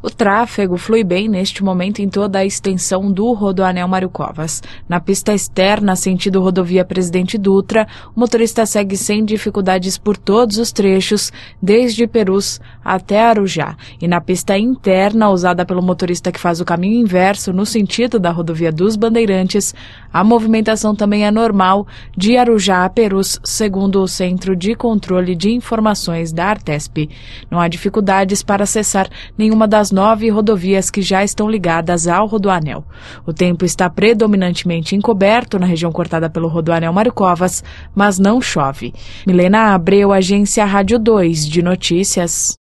O tráfego flui bem neste momento em toda a extensão do Rodoanel Mário Covas. Na pista externa, sentido rodovia Presidente Dutra, o motorista segue sem dificuldades por todos os trechos, desde Perus até Arujá. E na pista interna, usada pelo motorista que faz o caminho inverso no sentido da rodovia dos Bandeirantes, a movimentação também é normal de Arujá a Perus, segundo o Centro de Controle de Informações da Artesp. Não há dificuldades para acessar nenhuma das 9 rodovias que já estão ligadas ao Rodoanel. O tempo está predominantemente encoberto na região cortada pelo Rodoanel Mário Covas, mas não chove. Milena Abreu, Agência Rádio 2 de Notícias.